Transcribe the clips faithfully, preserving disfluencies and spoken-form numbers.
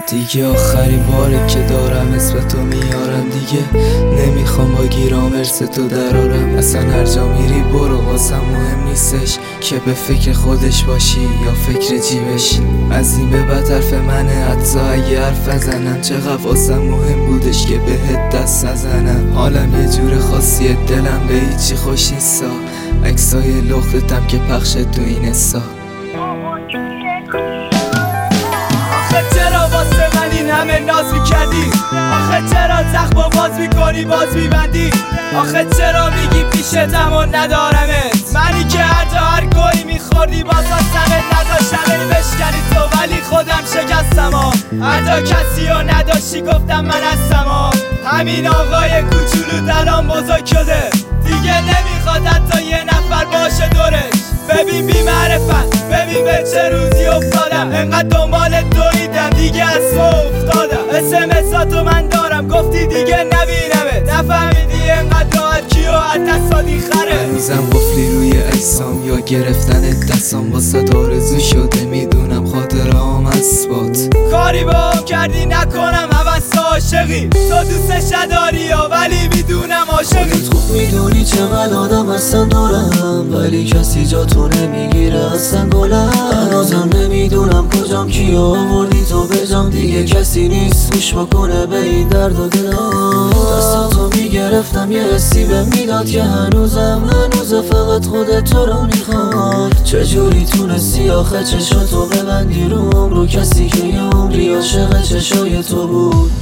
دیگه آخرین باره که دارم اسم تو میارم، دیگه نمیخوام با گیرام ارث تو درارم. اصلا هر جا میری برو، واسم مهم نیستش که به فکر خودش باشی یا فکر جیبش. از این به بعد حرف منه، حتی اگه حرف نزنم. چقدر واسم مهم بودش که بهت دست نزنم. حالم یه جور خاصیه، دلم به هیچی خوش نیستا. عکسای لختتم که پخش تو این استا. آخه چرا واسه من این همه ناز میکردی؟ آخه چرا زخمو باز میکنی باز میبندی؟ آخه چرا میگی پیشتم و ندارمت؟ منی که هر جا هر گوی میخوردی باز آسمت نداشتم ای بشکنی تو، ولی خودم شکستم ها. هر جا کسی رو نداشتی گفتم من هستم ها. همین آقای کوچولو الان بزرگ شده، دیگه نمیخواد حتی یه نفر باشه دورش. ببین بی معرفت، ببین به چه روزی افتادم. انقدر دنبال دویدم دیگه از تو افتادم. اسمساتو من دارم گفتی دیگه نبینمت. نفهمیدی انقدر راحت کیو از دستادی خره. هنوزم قفلی روی اجسام یا گرفتن دستام. واسه آرزو شده میدونم خاطرهام اثبات. کاری با هم کردی نکنم حوث عاشقی. تو دوستش نداری یا ولی میدونم عاشقی. خودت خوب میدونی چقدر آدم هستن دارم، ولی کسی جا تو نمیگیره اصلا گلم. هنوزم نمیدونم کجام کی آوردی تو بجام. دیگه کسی نیست گوش بکنه به این درد و دلم. دستاتو میگرفتم یه حسی به میداد که هنوزم هنوزه فقط خودت تو رو میخواد. چجوری تونستی آخه چشاتو ببندی روم رو کسی که یه عمری عاشق چشای تو بود.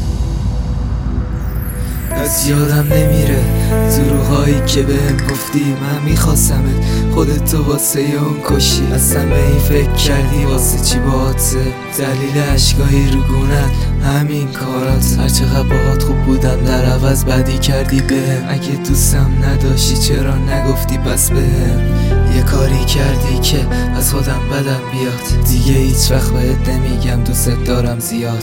از یادم نمیره دروغایی که بهم گفتی. من میخواستمت، خودت تو واسه اون کشی. اصلا به این فکر کردی واسه چی باهاته؟ دلیل عشقای رو گونت همین کارات. هرچقدر باهات خوب بودم در عوض بدی کردی بهم. اگه دوستم نداشتی چرا نگفتی پس بهم؟ یه کاری کردی که از خودم بدم بیاد. دیگه هیچ وقت بهت نمیگم دوست دارم زیاد.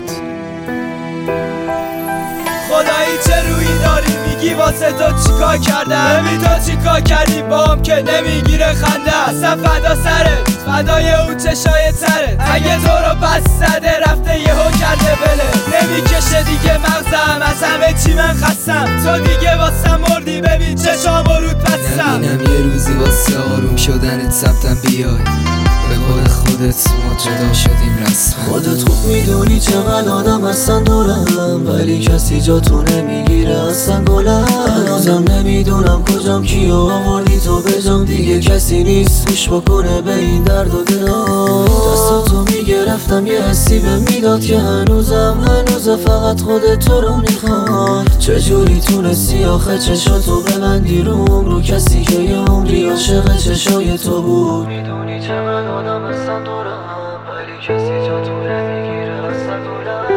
خدایی چه رویی داری میگی واسه تو چیکار کردم؟ ببین تو چیکار کردی باهم که نمیگیره خنده. اصلا فدا سرت، فدای اون چشای ترت. اگه تو رو پس زده رفته یهو کرده بله. نمیکشه دیگه مغزم از همه چی من خستم. تو دیگه واسه مردی ببین چشام رود بستم. نبینم یه روزی واسه آروم شدنت سمتم بیای. به قول خودت ما جدا شدیم رسما. خودت خوب میدونی چقدر آدم هستن دورم، ولی کسی جا تو نمیگیره اصلا گلم. هنوزم نمیدونم کجام کی آوردی تو بجام. دیگه کسی نیست گوش بکنه به این درد و دلم. دستاتو میگرفتم یه حسی به میداد که هنوزم هنوزه فقط خودت تو رو میخواد. چجوری تونستی آخه چشاتو ببندی روم رو کسی که یه عمری عاشق چشای تو بود. میدونی چقدر آدم هستن دورم، ولی کسی جا تو نمیگیره اصلا گلم.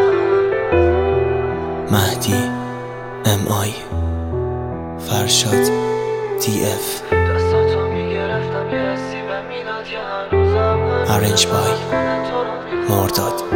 مهدی ام آی فرشاد دی اف دستاتو میگرفتم یه حسی به میداد که هنوزم ارنج بای مرداد.